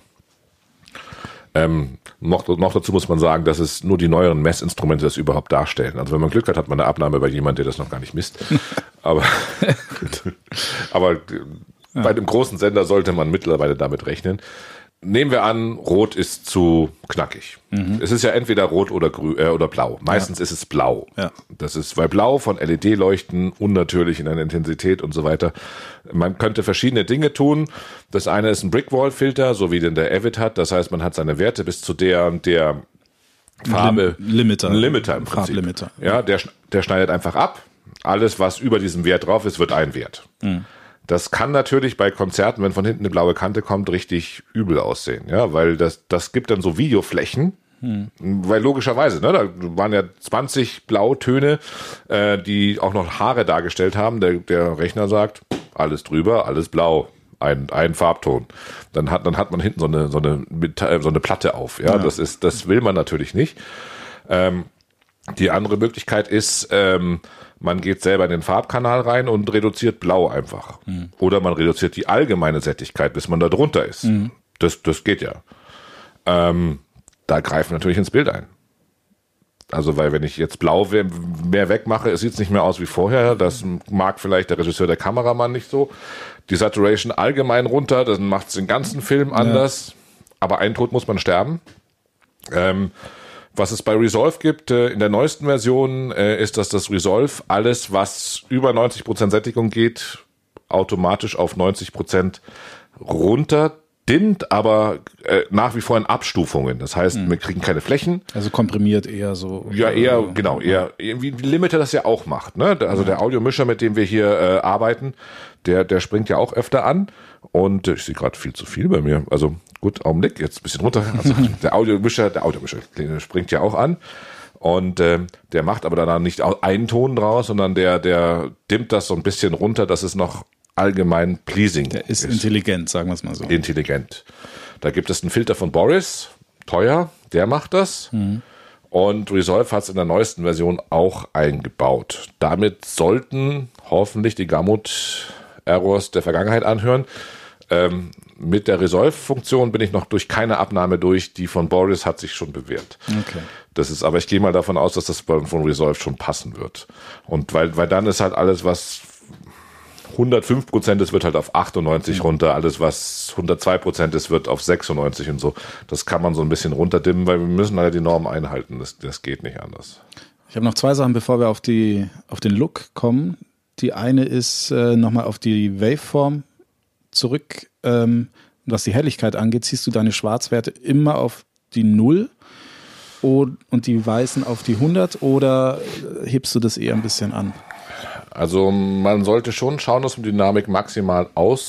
Noch dazu muss man sagen, dass es nur die neueren Messinstrumente das überhaupt darstellen. Also wenn man Glück hat man eine Abnahme bei jemandem, der das noch gar nicht misst. Aber bei dem großen Sender sollte man mittlerweile damit rechnen. Nehmen wir an, Rot ist zu knackig. Es ist ja entweder Rot oder Grün oder Blau. Meistens ist es Blau. Ja. Das ist, weil Blau von LED-Leuchten unnatürlich in einer Intensität und so weiter. Man könnte verschiedene Dinge tun. Das eine ist ein Brickwall-Filter, so wie den der Avid hat. Das heißt, man hat seine Werte bis zu der Farbe. Limiter. Ein Limiter im Prinzip. Farblimiter. Ja, der schneidet einfach ab. Alles, was über diesem Wert drauf ist, wird ein Wert. Das kann natürlich bei Konzerten, wenn von hinten eine blaue Kante kommt, richtig übel aussehen, ja, weil das gibt dann so Videoflächen, weil logischerweise, ne, da waren ja 20 Blautöne, die auch noch Haare dargestellt haben. Der Rechner sagt, alles drüber, alles blau, ein Farbton. Dann hat man hinten so eine Platte auf, ja. Das will man natürlich nicht. Die andere Möglichkeit ist, man geht selber in den Farbkanal rein und reduziert Blau einfach. Oder man reduziert die allgemeine Sättigkeit, bis man da drunter ist. Das geht ja. Da greifen wir natürlich ins Bild ein. Also, weil wenn ich jetzt Blau mehr wegmache, sieht es nicht mehr aus wie vorher. Das mag vielleicht der Regisseur, der Kameramann nicht so. Die Saturation allgemein runter, dann macht es den ganzen Film anders. Aber einen Tod muss man sterben. Was es bei Resolve gibt, in der neuesten Version, ist, dass das Resolve alles, was über 90% Sättigung geht, automatisch auf 90% runter dimmt, aber nach wie vor in Abstufungen. Das heißt, wir kriegen keine Flächen. Also komprimiert eher so. Ja, eher wie Limiter das ja auch macht. Ne? Also der Audiomischer, mit dem wir hier arbeiten, der springt ja auch öfter an. Und ich sehe gerade viel zu viel bei mir. Also gut, Augenblick, jetzt ein bisschen runter. Also der Audiomischer springt ja auch an. Und der macht aber dann nicht einen Ton draus, sondern der dimmt das so ein bisschen runter, dass es noch allgemein pleasing ist. Der ist intelligent, sagen wir es mal so. Intelligent. Da gibt es einen Filter von Boris, teuer, der macht das. Und Resolve hat es in der neuesten Version auch eingebaut. Damit sollten hoffentlich die Gamut-Errors der Vergangenheit anhören. Mit der Resolve-Funktion bin ich noch durch keine Abnahme durch. Die von Boris hat sich schon bewährt. Okay. Das ist, aber ich gehe mal davon aus, dass das von Resolve schon passen wird. Und weil dann ist halt alles, was 105% ist, wird halt auf 98 runter. Alles, was 102% ist, wird auf 96 und so. Das kann man so ein bisschen runterdimmen, weil wir müssen halt die Normen einhalten. Das geht nicht anders. Ich habe noch zwei Sachen, bevor wir auf den Look kommen. Die eine ist nochmal auf die Waveform zurück. Was die Helligkeit angeht, ziehst du deine Schwarzwerte immer auf die 0 und die weißen auf die 100 oder hebst du das eher ein bisschen an? Also man sollte schon schauen, dass man Dynamik maximal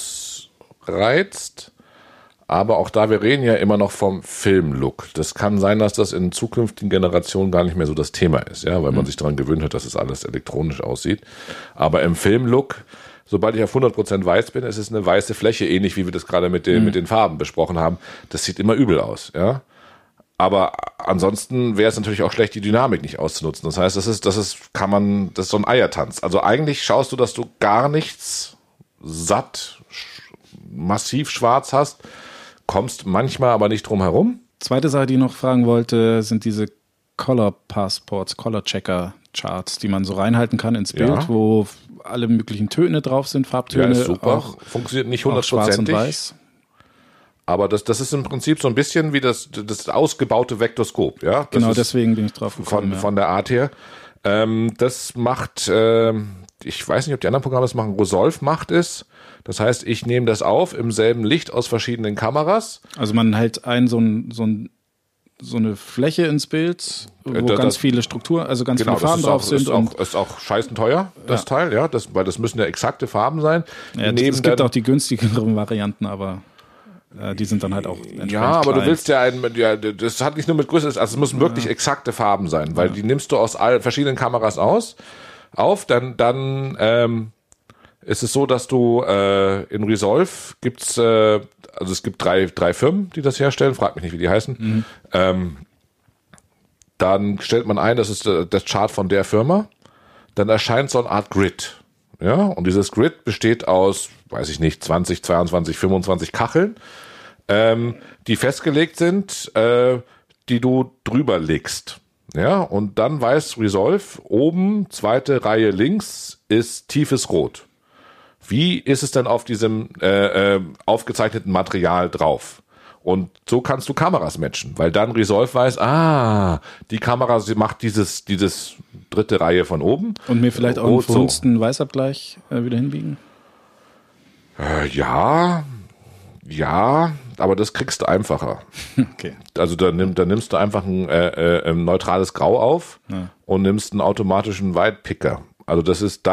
ausreizt. Aber auch da, wir reden ja immer noch vom Filmlook. Das kann sein, dass das in zukünftigen Generationen gar nicht mehr so das Thema ist, ja, weil man sich daran gewöhnt hat, dass es alles elektronisch aussieht. Aber im Filmlook, sobald ich auf 100% weiß bin, ist es eine weiße Fläche, ähnlich wie wir das gerade mit den Farben besprochen haben. Das sieht immer übel aus, ja. Aber ansonsten wäre es natürlich auch schlecht, die Dynamik nicht auszunutzen. Das heißt, das ist so ein Eiertanz. Also eigentlich schaust du, dass du gar nichts satt, massiv schwarz hast, kommst manchmal aber nicht drum herum. Zweite Sache, die ich noch fragen wollte, sind diese Color Passports, Color Checker Charts, die man so reinhalten kann ins Bild, wo alle möglichen Töne drauf sind, Farbtöne. Ja, ist super. Auch, funktioniert nicht 100%. Schwarz und weiß. Aber das ist im Prinzip so ein bisschen wie das ausgebaute Vektoskop, ja. Das genau, deswegen bin ich drauf gekommen. Von der Art her. Das macht, ich weiß nicht, ob die anderen Programme das machen, Resolve macht es. Das heißt, ich nehme das auf im selben Licht aus verschiedenen Kameras. Also man hält so eine Fläche ins Bild, wo ganz viele Strukturen, also ganz viele Farben drauf sind. Ist auch scheißen teuer, das Teil, ja, weil das müssen ja exakte Farben sein. Ja, es gibt auch die günstigeren Varianten, aber die sind dann halt auch entsprechend aber klein. Du willst das hat nicht nur mit Größe, also es müssen wirklich exakte Farben sein, weil die nimmst du aus verschiedenen Kameras auf, dann ist es so, dass du in Resolve gibt's, also es gibt drei Firmen, die das herstellen, frag mich nicht, wie die heißen. Dann stellt man ein, das ist das Chart von der Firma, dann erscheint so eine Art Grid. Ja, und dieses Grid besteht aus, weiß ich nicht, 20, 22, 25 Kacheln, die festgelegt sind, die du drüber legst. Ja, und dann weiß Resolve, oben, zweite Reihe links, ist tiefes Rot. Wie ist es denn auf diesem aufgezeichneten Material drauf? Und so kannst du Kameras matchen, weil dann Resolve weiß, die Kamera, sie macht dieses dritte Reihe von oben. Und mir vielleicht auch einen verhunzten Weißabgleich wieder hinbiegen? Ja, aber das kriegst du einfacher. Okay. Also da nimmst du einfach ein neutrales Grau auf und nimmst einen automatischen Whitepicker. Also das ist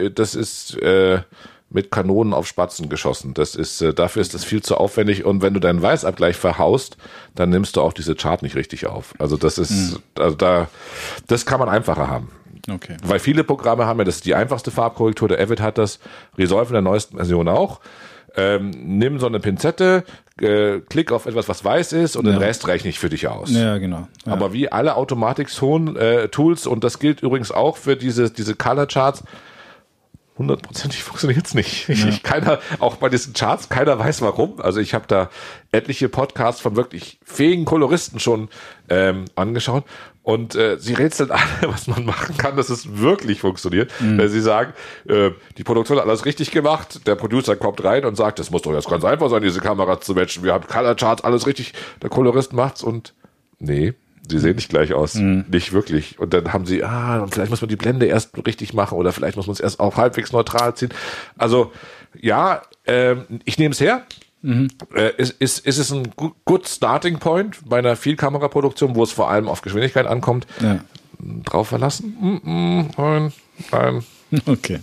mit Kanonen auf Spatzen geschossen. Dafür ist das viel zu aufwendig, und wenn du deinen Weißabgleich verhaust, dann nimmst du auch diese Chart nicht richtig auf. Also das kann man einfacher haben. Okay. Weil viele Programme haben das ist die einfachste Farbkorrektur, der Avid hat das, Resolve in der neuesten Version auch. Nimm so eine Pinzette, klick auf etwas, was weiß ist, und den Rest rechne ich für dich aus. Ja, genau. Ja. Aber wie alle Automatik-Tools, und das gilt übrigens auch für diese Color Charts, 100% funktioniert es nicht. Auch bei diesen Charts, keiner weiß warum. Also ich habe da etliche Podcasts von wirklich fähigen Koloristen schon angeschaut, und sie rätseln alle, was man machen kann, dass es wirklich funktioniert. Sie sagen, die Produktion hat alles richtig gemacht, der Producer kommt rein und sagt, das muss doch jetzt ganz einfach sein, diese Kamera zu matchen. Wir haben Color Charts, alles richtig. Der Kolorist macht's, und nee. Sie sehen nicht gleich aus. Nicht wirklich. Und dann haben sie, und vielleicht muss man die Blende erst richtig machen, oder vielleicht muss man es erst auch halbwegs neutral ziehen. Also, ja, ich nehme es her. Ist es ein good starting point bei einer Vielkameraproduktion, wo es vor allem auf Geschwindigkeit ankommt? Ja. Drauf verlassen? Nein. Okay.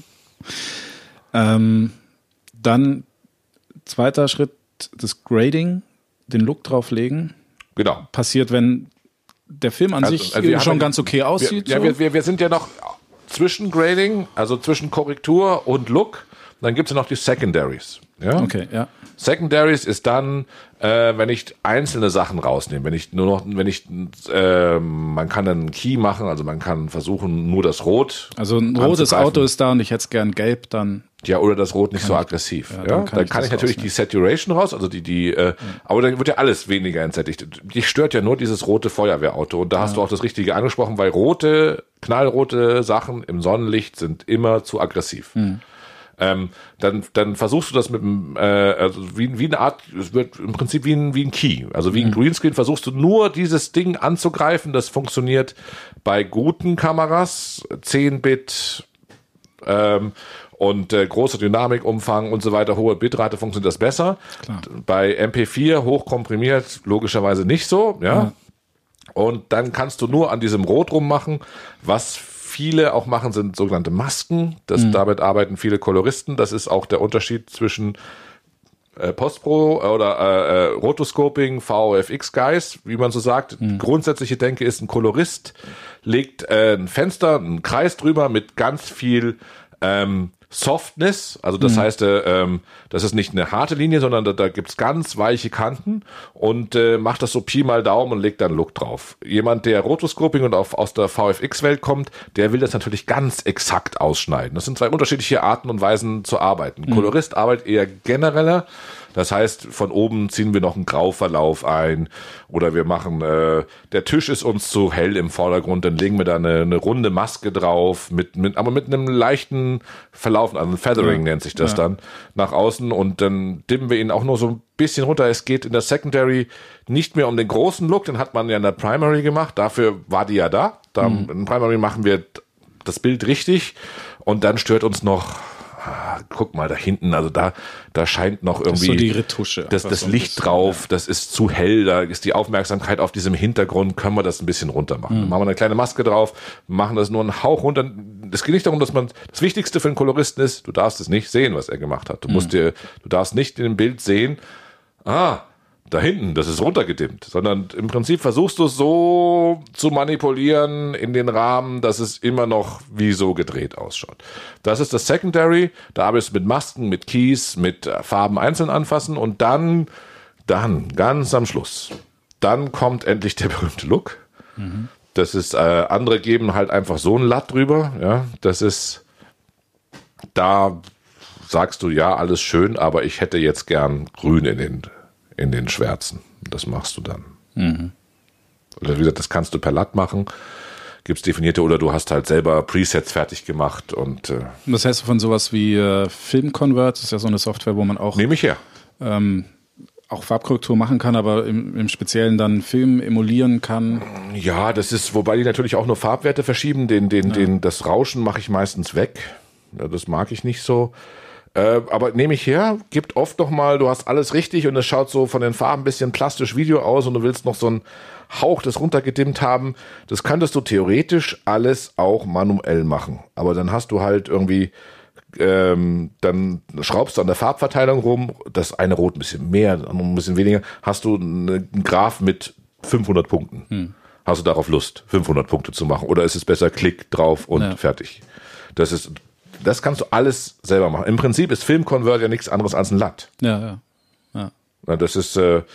Dann zweiter Schritt, das Grading, den Look drauflegen. Genau. Passiert, wenn der Film an sich schon ganz okay aussieht. Wir sind ja noch zwischen Grading, also zwischen Korrektur und Look. Dann gibt es ja noch die Secondaries. Ja? Okay, ja. Secondaries ist dann, wenn ich einzelne Sachen rausnehme, man kann einen Key machen, also man kann versuchen, nur das Rot. Also ein rotes Auto ist da und ich hätte es gern gelb, dann. Ja, oder das Rot nicht so aggressiv. Dann kann ich natürlich die Saturation raus, also aber dann wird ja alles weniger entsättigt. Dich stört ja nur dieses rote Feuerwehrauto, und da hast du auch das Richtige angesprochen, weil knallrote Sachen im Sonnenlicht sind immer zu aggressiv. Dann versuchst du das mit also wie eine Art, es wird im Prinzip wie ein Key, also wie ein Greenscreen, versuchst du nur dieses Ding anzugreifen. Das funktioniert bei guten Kameras, 10-Bit, und großer Dynamikumfang und so weiter, hohe Bitrate, funktioniert das besser. Klar. Bei MP4 hochkomprimiert logischerweise nicht so, ja. Und dann kannst du nur an diesem Rot rummachen. Was viele auch machen, sind sogenannte Masken. Damit arbeiten viele Koloristen. Das ist auch der Unterschied zwischen Postpro oder Rotoscoping, VFX Guys, wie man so sagt. Grundsätzliche Denke ist, ein Kolorist legt ein Fenster, einen Kreis drüber mit ganz viel Softness, also das heißt, das ist nicht eine harte Linie, sondern da gibt's ganz weiche Kanten, und macht das so Pi mal Daumen und legt dann Look drauf. Jemand, der Rotoscoping und aus der VFX-Welt kommt, der will das natürlich ganz exakt ausschneiden. Das sind zwei unterschiedliche Arten und Weisen zu arbeiten. Kolorist arbeitet eher genereller. Das heißt, von oben ziehen wir noch einen Grauverlauf ein, oder wir machen, der Tisch ist uns zu hell im Vordergrund, dann legen wir da eine runde Maske drauf, aber mit einem leichten Verlauf, also ein Feathering nennt sich das dann, nach außen, und dann dimmen wir ihn auch nur so ein bisschen runter. Es geht in der Secondary nicht mehr um den großen Look, den hat man ja in der Primary gemacht, dafür war die ja da. In Primary machen wir macht das Bild richtig und dann stört uns noch, guck mal da hinten, also da scheint noch irgendwie so die Retusche, das Licht drauf, das ist zu hell, da ist die Aufmerksamkeit auf diesem Hintergrund, können wir das ein bisschen runter machen. Dann machen wir eine kleine Maske drauf, machen das nur einen Hauch runter. Es geht nicht darum, dass das Wichtigste für einen Koloristen ist, du darfst es nicht sehen, was er gemacht hat. Du darfst nicht in dem Bild sehen, da hinten, das ist runtergedimmt, sondern im Prinzip versuchst du es so zu manipulieren in den Rahmen, dass es immer noch wie so gedreht ausschaut. Das ist das Secondary, da arbeitest du mit Masken, mit Keys, mit Farben einzeln anfassen und dann ganz am Schluss, dann kommt endlich der berühmte Look. Das ist, andere geben halt einfach so ein Latt drüber, ja, das ist, da sagst du, ja, alles schön, aber ich hätte jetzt gern grün in den Schwärzen. Das machst du dann. Oder wie gesagt, das kannst du per Latt machen. Gibt's definierte oder du hast halt selber Presets fertig gemacht und was heißt du von sowas wie Film Convert? Das ist ja so eine Software, wo man auch nehme ich her. Auch Farbkorrektur machen kann, aber im Speziellen dann Film emulieren kann. Ja, das ist, wobei die natürlich auch nur Farbwerte verschieben. Das Rauschen mache ich meistens weg. Ja, das mag ich nicht so. Aber nehme ich her, gibt oft noch mal, du hast alles richtig und es schaut so von den Farben ein bisschen plastisch Video aus und du willst noch so einen Hauch das runtergedimmt haben. Das könntest du theoretisch alles auch manuell machen. Aber dann hast du halt irgendwie, dann schraubst du an der Farbverteilung rum, das eine Rot ein bisschen mehr, das andere ein bisschen weniger, hast du einen Graph mit 500 Punkten. Hast du darauf Lust, 500 Punkte zu machen? Oder ist es besser, Klick drauf und fertig? Das kannst du alles selber machen. Im Prinzip ist Film Convert ja nichts anderes als ein Latt. Ja. Das ist,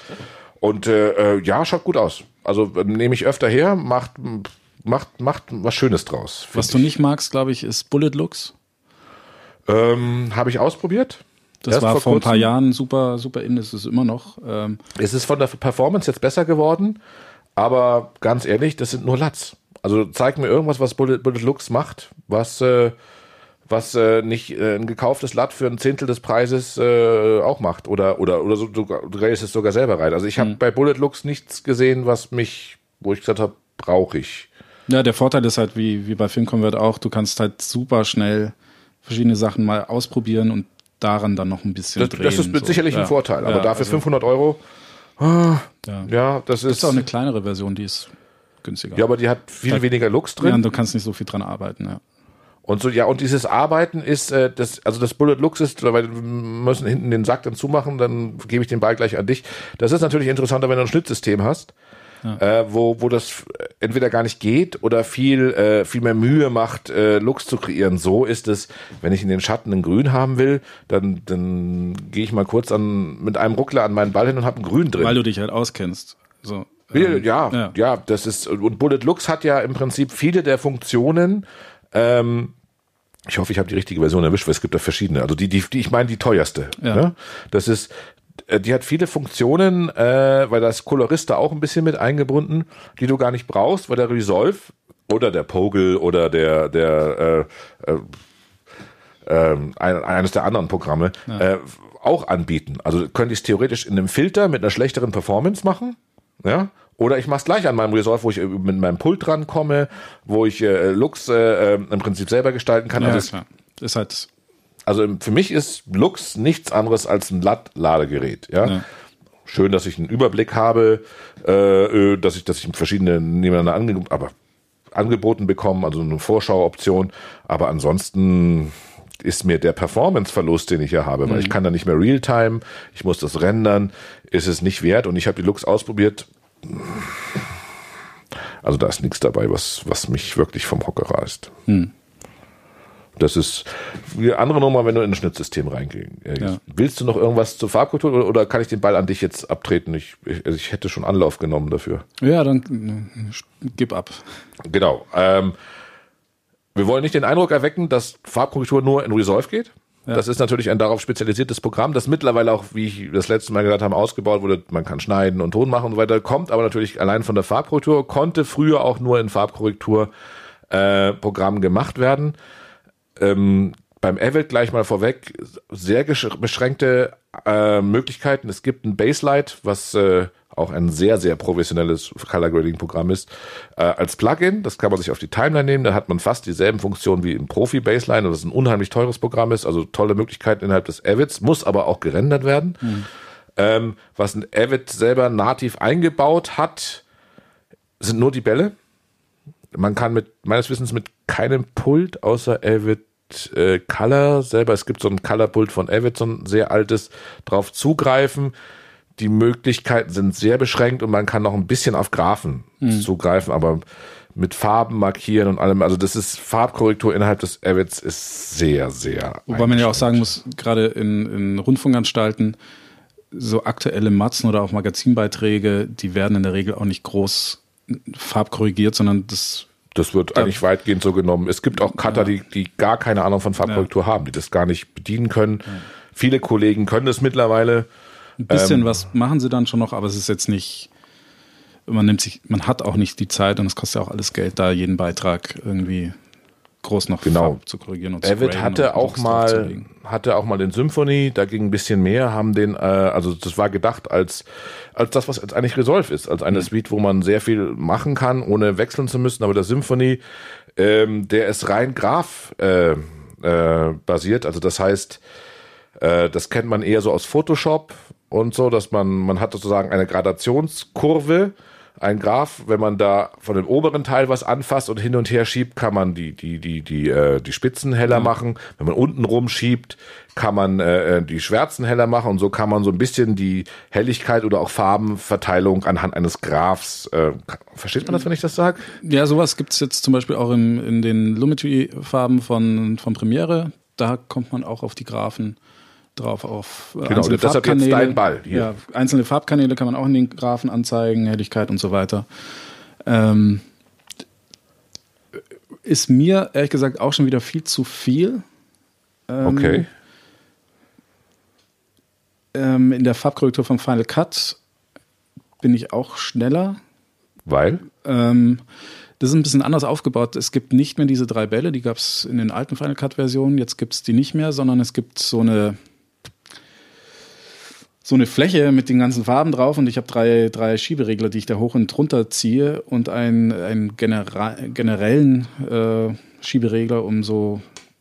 schaut gut aus. Also nehme ich öfter her, macht was Schönes draus. Was du nicht magst, glaube ich, ist Bullet Looks. Habe ich ausprobiert. Das war vor ein paar Jahren super in, ist es immer noch. Es ist von der Performance jetzt besser geworden, aber ganz ehrlich, das sind nur Latts. Also zeig mir irgendwas, was Bullet Looks macht, was nicht ein gekauftes Latt für ein Zehntel des Preises auch macht. Oder so, du drehst es sogar selber rein. Also ich habe bei Bullet Looks nichts gesehen, wo ich gesagt habe, brauche ich. Ja, der Vorteil ist halt, wie bei Film Convert auch, du kannst halt super schnell verschiedene Sachen mal ausprobieren und daran dann noch ein bisschen drehen. Das ist sicherlich ein Vorteil, aber dafür 500 €, das ist... Gibt auch eine kleinere Version, die ist günstiger. Ja, aber die hat viel weniger Looks drin. Ja, und du kannst nicht so viel dran arbeiten, ja. Und so, ja, und dieses Arbeiten ist, das Bullet Looks ist, weil wir müssen hinten den Sack dann zumachen, dann gebe ich den Ball gleich an dich. Das ist natürlich interessanter, wenn du ein Schnittsystem hast, wo das entweder gar nicht geht oder viel mehr Mühe macht, Looks zu kreieren. So ist es, wenn ich in den Schatten ein Grün haben will, dann gehe ich mal kurz mit einem Ruckler an meinen Ball hin und habe ein Grün drin. Weil du dich halt auskennst. So. Ja, das ist, und Bullet Looks hat ja im Prinzip viele der Funktionen. Ich hoffe, ich habe die richtige Version erwischt, weil es gibt da verschiedene. Also die ich meine, die teuerste. Ja. Ne? Das ist, die hat viele Funktionen, weil das Colorista auch ein bisschen mit eingebunden, die du gar nicht brauchst, weil der Resolve oder der Pogel oder eines der anderen Programme auch anbieten. Also könnte ich es theoretisch in einem Filter mit einer schlechteren Performance machen, ja. Oder ich mache es gleich an meinem Resolve, wo ich mit meinem Pult rankomme, wo ich Looks im Prinzip selber gestalten kann. Also für mich ist Looks nichts anderes als ein Ladegerät. Ja? Schön, dass ich einen Überblick habe, dass ich verschiedene nebeneinander angeboten bekomme, also eine Vorschauoption. Aber ansonsten ist mir der Performance-Verlust, den ich hier habe, weil ich kann da nicht mehr Realtime, ich muss das rendern, ist es nicht wert. Und ich habe die Looks ausprobiert. Also da ist nichts dabei, was mich wirklich vom Hocker reißt. Das ist eine andere Nummer, wenn du in ein Schnittsystem reingehst. Ja. Willst du noch irgendwas zur Farbkultur oder kann ich den Ball an dich jetzt abtreten? Ich hätte schon Anlauf genommen dafür. Ja, dann gib ab. Genau. Wir wollen nicht den Eindruck erwecken, dass Farbkorrektur nur in Resolve geht. Ja. Das ist natürlich ein darauf spezialisiertes Programm, das mittlerweile auch, wie ich das letzte Mal gesagt habe, ausgebaut wurde. Man kann schneiden und Ton machen und so weiter. Kommt aber natürlich allein von der Farbkorrektur, konnte früher auch nur in Farbkorrektur-Programmen gemacht werden. Beim Avid gleich mal vorweg, sehr beschränkte Möglichkeiten. Es gibt ein Baselight, was auch ein sehr, sehr professionelles Color-Grading-Programm ist, als Plugin. Das kann man sich auf die Timeline nehmen. Da hat man fast dieselben Funktionen wie im Profi-Baseline, und das ein unheimlich teures Programm ist. Also tolle Möglichkeiten innerhalb des Avids, muss aber auch gerendert werden. Was ein Avid selber nativ eingebaut hat, sind nur die Bälle. Man kann meines Wissens mit keinem Pult außer Avid Color selber, es gibt so ein Color-Pult von Avid, so ein sehr altes, drauf zugreifen. Die Möglichkeiten sind sehr beschränkt und man kann noch ein bisschen auf Graphen zugreifen, aber mit Farben markieren und allem, also das ist Farbkorrektur innerhalb des Avids ist sehr, sehr Wobei man ja auch sagen muss, gerade in Rundfunkanstalten, so aktuelle Matzen oder auch Magazinbeiträge, die werden in der Regel auch nicht groß farbkorrigiert, sondern das wird eigentlich weitgehend so genommen. Es gibt auch Cutter, die gar keine Ahnung von Farbkorrektur haben, die das gar nicht bedienen können. Ja. Viele Kollegen können das mittlerweile. Ein bisschen was machen sie dann schon noch, aber es ist jetzt nicht, man hat auch nicht die Zeit und es kostet ja auch alles Geld, da jeden Beitrag irgendwie groß noch Farb zu korrigieren und Avid hatte auch mal den Symphony, da ging ein bisschen mehr, haben den, also das war gedacht als das, was jetzt eigentlich Resolve ist, als eine Suite, wo man sehr viel machen kann, ohne wechseln zu müssen, aber der Symphony, der ist rein Graph basiert, also das heißt, das kennt man eher so aus Photoshop und so, dass man hat sozusagen eine Gradationskurve, ein Graph, wenn man da von dem oberen Teil was anfasst und hin und her schiebt, kann man die Spitzen heller machen. Wenn man unten rumschiebt, kann man die Schwärzen heller machen und so kann man so ein bisschen die Helligkeit oder auch Farbenverteilung anhand eines Graphs, versteht man das, wenn ich das sage? Ja, sowas gibt's jetzt zum Beispiel auch in den Lumetri-Farben von Premiere. Da kommt man auch auf die Graphen drauf, auf einzelne deshalb Farbkanäle. Jetzt dein Ball hier. Ja, einzelne Farbkanäle kann man auch in den Graphen anzeigen, Helligkeit und so weiter. Ist mir ehrlich gesagt auch schon wieder viel zu viel. Okay. In der Farbkorrektur vom Final Cut bin ich auch schneller. Weil? Das ist ein bisschen anders aufgebaut. Es gibt nicht mehr diese 3 Bälle, die gab es in den alten Final Cut Versionen. Jetzt gibt es die nicht mehr, sondern es gibt so eine Fläche mit den ganzen Farben drauf und ich habe drei Schieberegler, die ich da hoch und runter ziehe und einen generellen Schieberegler, um so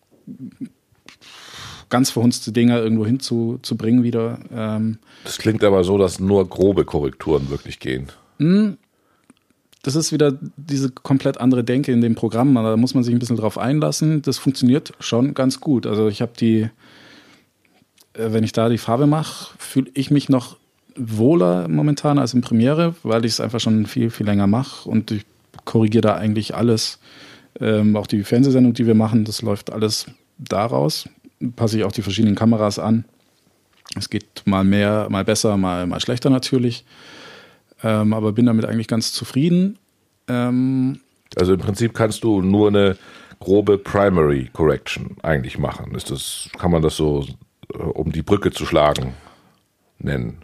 ganz verhunzte Dinger irgendwo hinzubringen wieder. Das klingt aber so, dass nur grobe Korrekturen wirklich gehen. Das ist wieder diese komplett andere Denke in dem Programm. Da muss man sich ein bisschen drauf einlassen. Das funktioniert schon ganz gut. Also ich habe wenn ich da die Farbe mache, fühle ich mich noch wohler momentan als in Premiere, weil ich es einfach schon viel, viel länger mache und ich korrigiere da eigentlich alles. Auch die Fernsehsendung, die wir machen, das läuft alles daraus. Passe ich auch die verschiedenen Kameras an. Es geht mal mehr, mal besser, mal schlechter natürlich. Aber bin damit eigentlich ganz zufrieden. Also im Prinzip kannst du nur eine grobe Primary Correction eigentlich machen. Kann man das so, um die Brücke zu schlagen, nennen?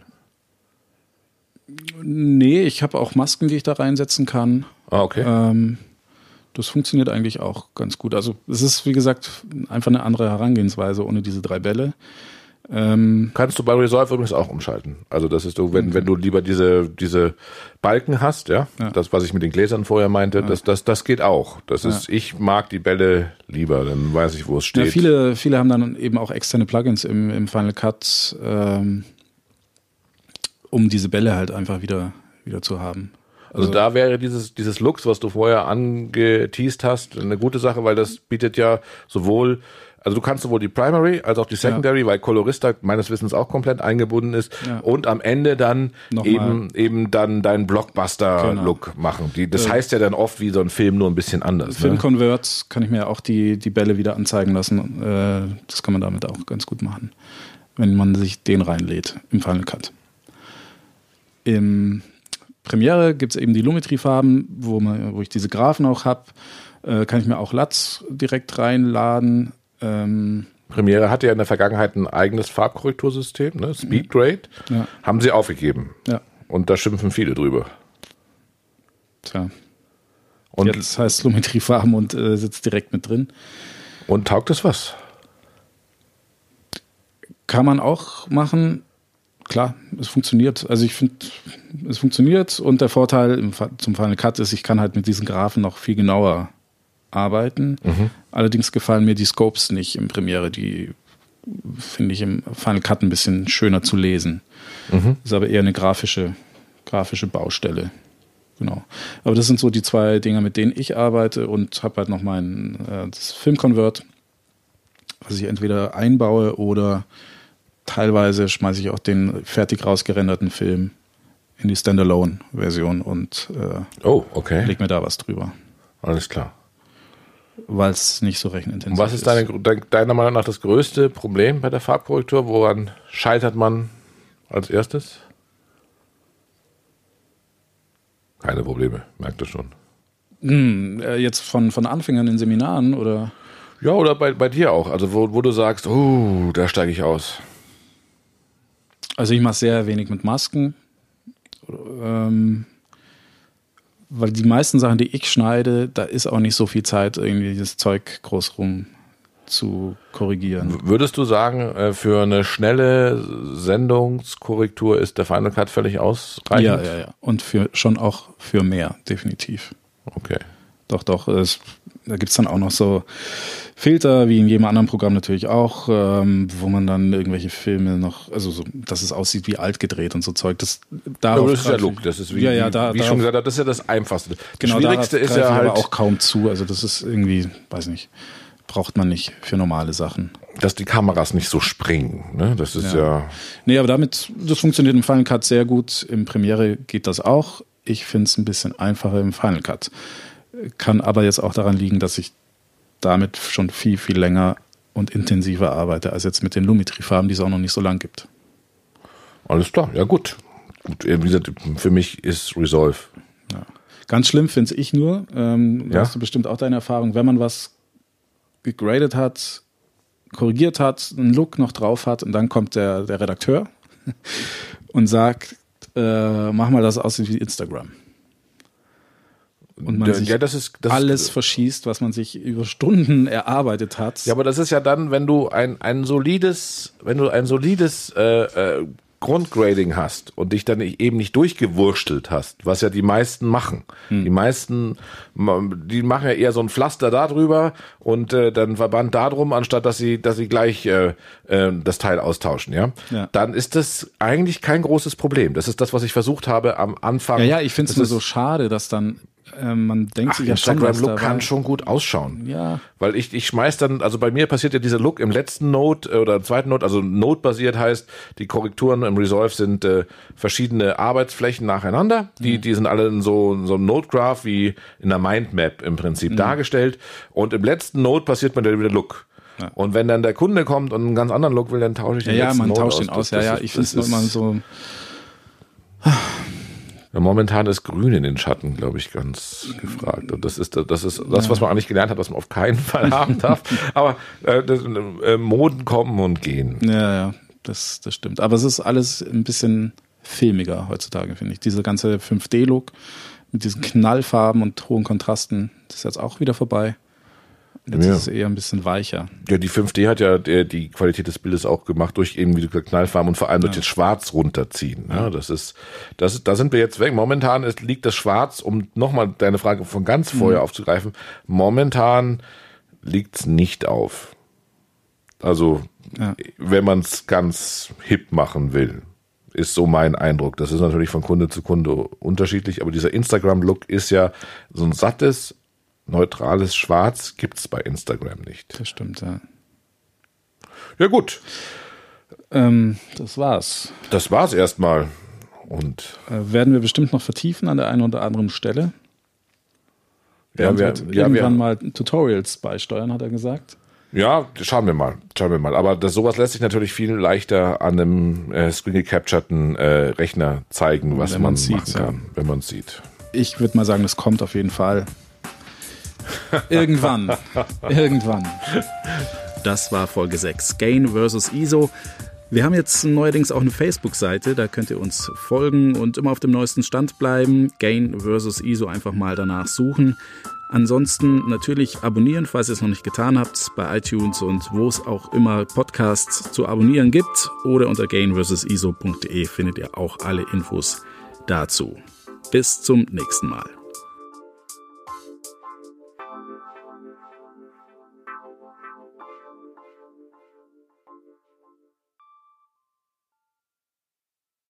Nee, ich habe auch Masken, die ich da reinsetzen kann. Ah, okay. Das funktioniert eigentlich auch ganz gut. Also es ist, wie gesagt, einfach eine andere Herangehensweise ohne diese 3 Bälle. Kannst du bei Resolve übrigens auch umschalten. Also das ist so, wenn du lieber diese Balken hast, ja, das, was ich mit den Gläsern vorher meinte, das geht auch. Das ist, ich mag die Bälle lieber, dann weiß ich, wo es steht. Ja, viele haben dann eben auch externe Plugins im Final Cut, um diese Bälle halt einfach wieder zu haben. Also da wäre dieses Lux, was du vorher angeteased hast, eine gute Sache, weil das bietet ja sowohl, also du kannst sowohl die Primary als auch die Secondary, weil Colorista meines Wissens auch komplett eingebunden ist und am Ende dann eben dann deinen Blockbuster-Look machen. Das heißt ja dann oft wie so ein Film, nur ein bisschen anders. Für den Convert kann ich mir auch die Bälle wieder anzeigen lassen. Das kann man damit auch ganz gut machen, wenn man sich den reinlädt im Final Cut. Im Premiere gibt es eben die Lumetri-Farben, wo ich diese Graphen auch habe. Kann ich mir auch LUTs direkt reinladen. Premiere hatte ja in der Vergangenheit ein eigenes Farbkorrektursystem, ne? Speedgrade. Ja. Haben sie aufgegeben. Ja. Und da schimpfen viele drüber. Tja. Und jetzt heißt es Lumetri-Farben und sitzt direkt mit drin. Und taugt es was? Kann man auch machen. klar, es funktioniert. Also ich finde, es funktioniert und der Vorteil zum Final Cut ist, ich kann halt mit diesen Graphen noch viel genauer arbeiten. Allerdings gefallen mir die Scopes nicht im Premiere, die finde ich im Final Cut ein bisschen schöner zu lesen. Ist aber eher eine grafische Baustelle. Genau. Aber das sind so die 2 Dinger, mit denen ich arbeite und habe halt noch das Film-Convert, was ich entweder einbaue oder teilweise schmeiße ich auch den fertig rausgerenderten Film in die Standalone-Version und leg mir da was drüber. Alles klar. Weil es nicht so rechenintensiv ist. Was ist deiner Meinung nach das größte Problem bei der Farbkorrektur? Woran scheitert man als erstes? Keine Probleme, merkt ihr schon. Jetzt von Anfängern in Seminaren oder? Ja, oder bei dir auch. Also wo du sagst, da steige ich aus. Also ich mache sehr wenig mit Masken. Weil die meisten Sachen, die ich schneide, da ist auch nicht so viel Zeit, irgendwie das Zeug groß rum zu korrigieren. Würdest du sagen, für eine schnelle Sendungskorrektur ist der Final Cut völlig ausreichend? Ja. Und schon auch für mehr, definitiv. Okay. Doch. Da gibt es dann auch noch so Filter, wie in jedem anderen Programm natürlich auch, wo man dann irgendwelche Filme noch, also so, dass es aussieht wie alt gedreht und so Zeug. Das ist ja Look, das ist wie schon gesagt, das ist ja das Einfachste. Genau, das Schwierigste ist ja halt aber auch kaum zu, also das ist irgendwie, weiß nicht, braucht man nicht für normale Sachen. Dass die Kameras nicht so springen, ne? Das ist ja. Nee, aber das funktioniert im Final Cut sehr gut. Im Premiere geht das auch. Ich finde es ein bisschen einfacher im Final Cut. Kann aber jetzt auch daran liegen, dass ich damit schon viel, viel länger und intensiver arbeite, als jetzt mit den Lumetri-Farben, die es auch noch nicht so lang gibt. Alles klar, ja gut. Wie gesagt, für mich ist Resolve. Ja. Ganz schlimm finde ich nur, hast du bestimmt auch deine Erfahrung, wenn man was gegradet hat, korrigiert hat, einen Look noch drauf hat und dann kommt der Redakteur und sagt, mach mal das aussieht wie Instagram. Und man sich alles verschießt, was man sich über Stunden erarbeitet hat. Ja, aber das ist ja dann, wenn du ein solides Grundgrading hast und dich dann eben nicht durchgewurstelt hast, was ja die meisten machen. Die meisten, die machen ja eher so ein Pflaster da drüber und dann Verband da drum, anstatt dass sie gleich das Teil austauschen, ja? Dann ist das eigentlich kein großes Problem. Das ist das, was ich versucht habe am Anfang. Ja, ich finde es nur so schade, dass dann man denkt sich ja schon, Instagram-Look kann schon gut ausschauen. Ja. Weil ich schmeiß dann, also bei mir passiert ja dieser Look im letzten Note oder im zweiten Note, also Note-basiert heißt, die Korrekturen im Resolve sind verschiedene Arbeitsflächen nacheinander. Die sind alle in so einem Note-Graph wie in einer Mindmap im Prinzip dargestellt. Und im letzten Note passiert mir dann wieder Look. Ja. Und wenn dann der Kunde kommt und einen ganz anderen Look will, dann tausche ich den letzten Note aus. Ja, man tauscht den aus. Ich finde es nur immer so. Ja, momentan ist Grün in den Schatten, glaube ich, ganz gefragt. Und das ist das, was man eigentlich gelernt hat, was man auf keinen Fall haben darf. Aber Moden kommen und gehen. Ja, das stimmt. Aber es ist alles ein bisschen filmiger heutzutage, finde ich. Dieser ganze 5D-Look mit diesen Knallfarben und hohen Kontrasten, das ist jetzt auch wieder vorbei. Jetzt ist es eher ein bisschen weicher. Ja, die 5D hat ja die Qualität des Bildes auch gemacht durch eben, wie du gesagt, Knallfarben und vor allem durch das Schwarz runterziehen. Ja, da sind wir jetzt weg. Momentan liegt das Schwarz, um nochmal deine Frage von ganz vorher aufzugreifen, momentan liegt's nicht auf. Also, wenn man es ganz hip machen will, ist so mein Eindruck. Das ist natürlich von Kunde zu Kunde unterschiedlich, aber dieser Instagram-Look ist ja so ein sattes, neutrales Schwarz gibt's bei Instagram nicht. Das stimmt, ja. Ja, gut. Das war's. Das war's erstmal. Und werden wir bestimmt noch vertiefen an der einen oder anderen Stelle. Wir irgendwann mal Tutorials beisteuern, hat er gesagt. Ja, schauen wir mal. Aber sowas lässt sich natürlich viel leichter an einem screen-gecapturten Rechner zeigen, was man machen kann, wenn man es sieht. Ich würde mal sagen, das kommt auf jeden Fall. Irgendwann. Das war Folge 6. Gain vs. ISO. Wir haben jetzt neuerdings auch eine Facebook-Seite, da könnt ihr uns folgen und immer auf dem neuesten Stand bleiben. Gain vs. ISO einfach mal danach suchen. Ansonsten natürlich abonnieren, falls ihr es noch nicht getan habt, bei iTunes und wo es auch immer Podcasts zu abonnieren gibt. Oder unter gainversiso.de findet ihr auch alle Infos dazu. Bis zum nächsten Mal.